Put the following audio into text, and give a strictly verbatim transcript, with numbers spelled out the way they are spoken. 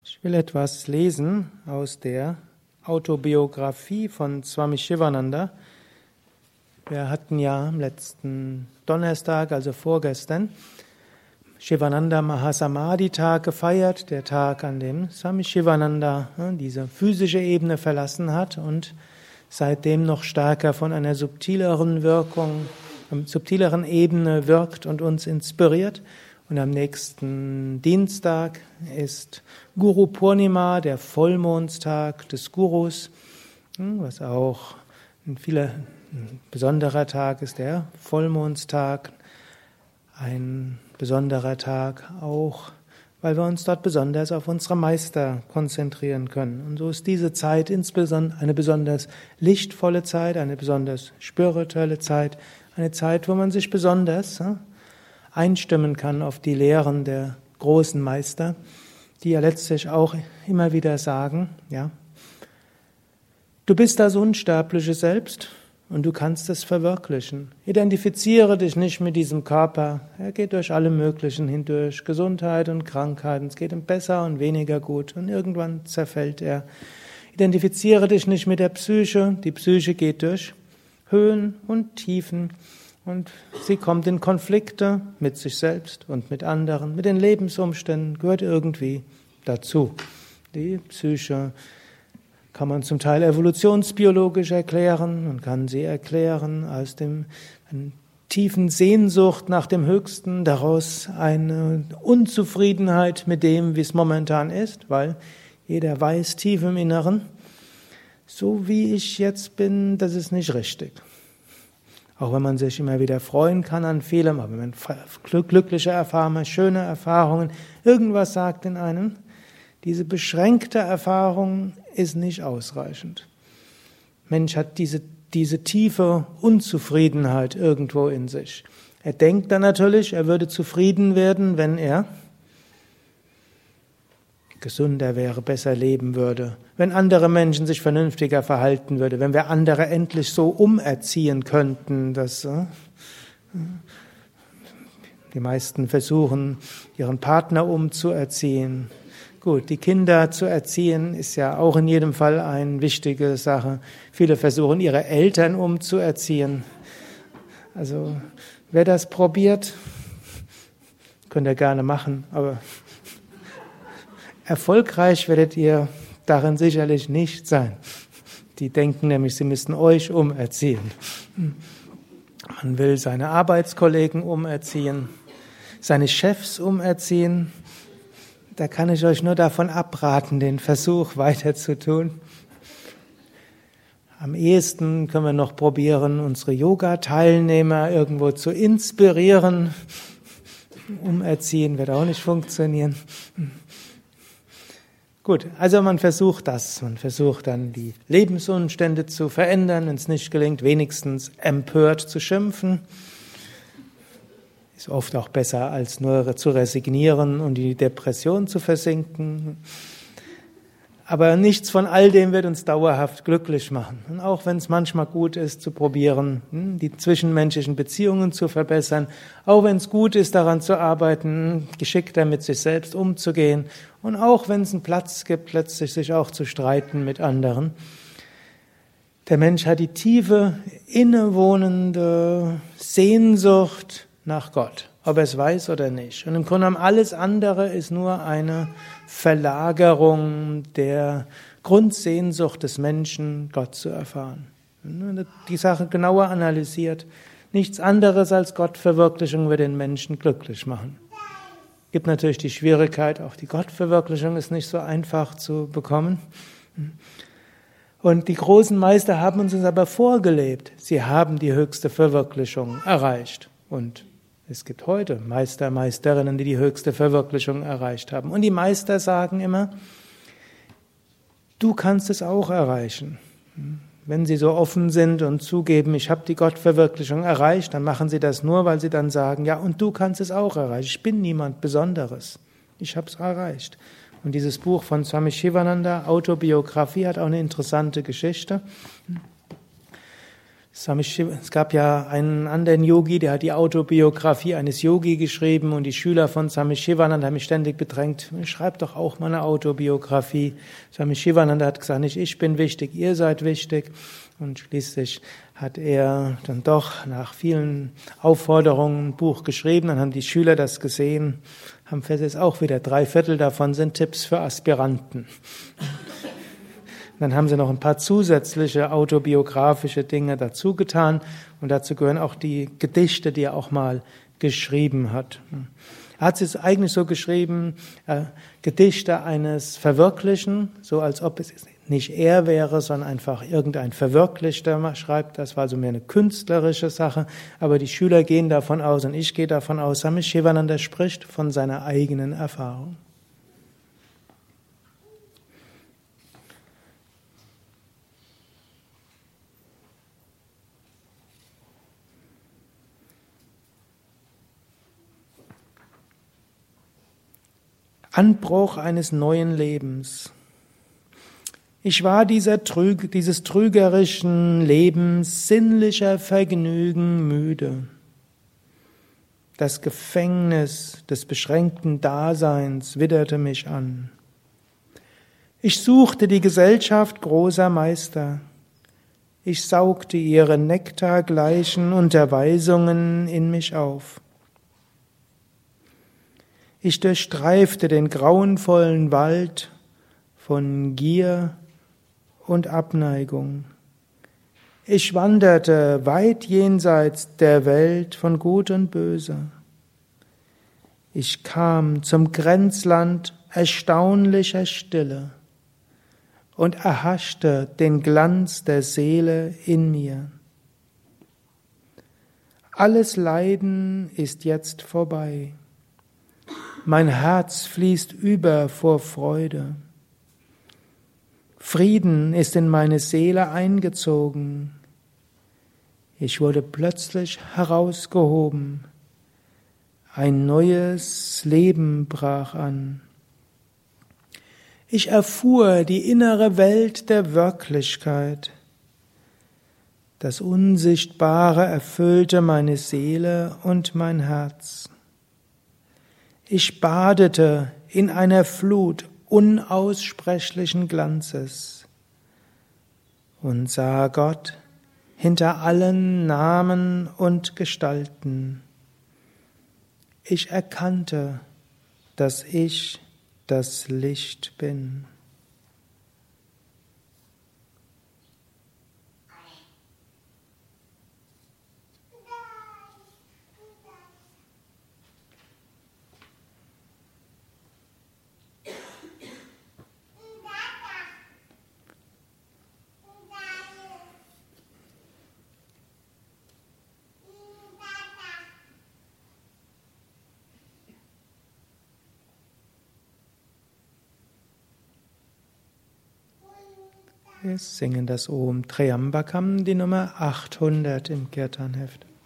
Ich will etwas lesen aus der Autobiografie von Swami Shivananda. Wir hatten ja am letzten Donnerstag, also vorgestern, Shivananda Mahasamadhi-Tag gefeiert, der Tag, an dem Swami Shivananda diese physische Ebene verlassen hat und seitdem noch stärker von einer subtileren Wirkung, subtileren Ebene wirkt und uns inspiriert. Und am nächsten Dienstag ist Guru Purnima, der Vollmondstag des Gurus, was auch ein vieler ein besonderer Tag ist, der Vollmondstag, ein besonderer Tag auch, weil wir uns dort besonders auf unsere Meister konzentrieren können. Und so ist diese Zeit insbesondere eine besonders lichtvolle Zeit, eine besonders spirituelle Zeit, eine Zeit, wo man sich besonders einstimmen kann auf die Lehren der großen Meister, die ja letztlich auch immer wieder sagen, ja, du bist das unsterbliche Selbst und du kannst es verwirklichen. Identifiziere dich nicht mit diesem Körper. Er geht durch alle möglichen hindurch, Gesundheit und Krankheiten. Es geht ihm besser und weniger gut und irgendwann zerfällt er. Identifiziere dich nicht mit der Psyche. Die Psyche geht durch Höhen und Tiefen. Und sie kommt in Konflikte mit sich selbst und mit anderen, mit den Lebensumständen, gehört irgendwie dazu. Die Psyche kann man zum Teil evolutionsbiologisch erklären, man kann sie erklären aus dem einer tiefen Sehnsucht nach dem Höchsten, daraus eine Unzufriedenheit mit dem, wie es momentan ist, weil jeder weiß tief im Inneren, so wie ich jetzt bin, das ist nicht richtig. Auch wenn man sich immer wieder freuen kann an vielem, aber wenn man glückliche Erfahrungen, schöne Erfahrungen, irgendwas sagt in einem, diese beschränkte Erfahrung ist nicht ausreichend. Mensch hat diese, diese tiefe Unzufriedenheit irgendwo in sich. Er denkt dann natürlich, er würde zufrieden werden, wenn er gesünder wäre, besser leben würde, wenn andere Menschen sich vernünftiger verhalten würden, wenn wir andere endlich so umerziehen könnten, dass äh, die meisten versuchen, ihren Partner umzuerziehen. Gut, die Kinder zu erziehen ist ja auch in jedem Fall eine wichtige Sache. Viele versuchen, ihre Eltern umzuerziehen. Also, wer das probiert, könnt ihr gerne machen, aber erfolgreich werdet ihr darin sicherlich nicht sein. Die denken nämlich, sie müssten euch umerziehen. Man will seine Arbeitskollegen umerziehen, seine Chefs umerziehen. Da kann ich euch nur davon abraten, den Versuch weiter zu tun. Am ehesten können wir noch probieren, unsere Yoga-Teilnehmer irgendwo zu inspirieren. Umerziehen wird auch nicht funktionieren. Gut, also man versucht das, man versucht dann die Lebensumstände zu verändern, wenn es nicht gelingt, wenigstens empört zu schimpfen. Ist oft auch besser, als nur zu resignieren und in die Depression zu versinken. Aber nichts von all dem wird uns dauerhaft glücklich machen. Und auch wenn es manchmal gut ist, zu probieren, die zwischenmenschlichen Beziehungen zu verbessern, auch wenn es gut ist, daran zu arbeiten, geschickter mit sich selbst umzugehen und auch wenn es einen Platz gibt, letztlich sich auch zu streiten mit anderen. Der Mensch hat die tiefe, innewohnende Sehnsucht nach Gott, ob er es weiß oder nicht. Und im Grunde genommen alles andere ist nur eine Verlagerung der Grundsehnsucht des Menschen, Gott zu erfahren. Die Sache genauer analysiert, nichts anderes als Gottverwirklichung wird den Menschen glücklich machen. Es gibt natürlich die Schwierigkeit, auch die Gottverwirklichung ist nicht so einfach zu bekommen. Und die großen Meister haben uns aber vorgelebt. Sie haben die höchste Verwirklichung erreicht. Und es gibt heute Meister, Meisterinnen, die die höchste Verwirklichung erreicht haben. Und die Meister sagen immer, du kannst es auch erreichen. Wenn sie so offen sind und zugeben, ich habe die Gottverwirklichung erreicht, dann machen sie das nur, weil sie dann sagen, ja, und du kannst es auch erreichen. Ich bin niemand Besonderes. Ich habe es erreicht. Und dieses Buch von Swami Shivananda, Autobiografie, hat auch eine interessante Geschichte. Swami Shiv- Es gab ja einen anderen Yogi, der hat die Autobiografie eines Yogi geschrieben und die Schüler von Swami Shivananda haben mich ständig bedrängt, schreib doch auch mal eine Autobiografie. Swami Shivananda hat gesagt, nicht ich bin wichtig, ihr seid wichtig. Und schließlich hat er dann doch nach vielen Aufforderungen ein Buch geschrieben. Dann haben die Schüler das gesehen, haben festgestellt, auch wieder drei Viertel davon sind Tipps für Aspiranten. Dann haben sie noch ein paar zusätzliche autobiografische Dinge dazu getan und dazu gehören auch die Gedichte, die er auch mal geschrieben hat. Er hat es eigentlich so geschrieben, äh, Gedichte eines Verwirklichen, so als ob es nicht er wäre, sondern einfach irgendein Verwirklichter schreibt. Das war also mehr eine künstlerische Sache, aber die Schüler gehen davon aus und ich gehe davon aus, Swami Shivananda spricht von seiner eigenen Erfahrung. Anbruch eines neuen Lebens. Ich war dieser Trüg, dieses trügerischen Lebens sinnlicher Vergnügen müde. Das Gefängnis des beschränkten Daseins witterte mich an. Ich suchte die Gesellschaft großer Meister. Ich saugte ihre nektargleichen Unterweisungen in mich auf. Ich durchstreifte den grauenvollen Wald von Gier und Abneigung. Ich wanderte weit jenseits der Welt von Gut und Böse. Ich kam zum Grenzland erstaunlicher Stille und erhaschte den Glanz der Seele in mir. Alles Leiden ist jetzt vorbei. Mein Herz fließt über vor Freude. Frieden ist in meine Seele eingezogen. Ich wurde plötzlich herausgehoben. Ein neues Leben brach an. Ich erfuhr die innere Welt der Wirklichkeit. Das Unsichtbare erfüllte meine Seele und mein Herz. Ich badete in einer Flut unaussprechlichen Glanzes und sah Gott hinter allen Namen und Gestalten. Ich erkannte, dass ich das Licht bin. Wir singen das Om Triambakam, die Nummer achthundert im Kirtanheft.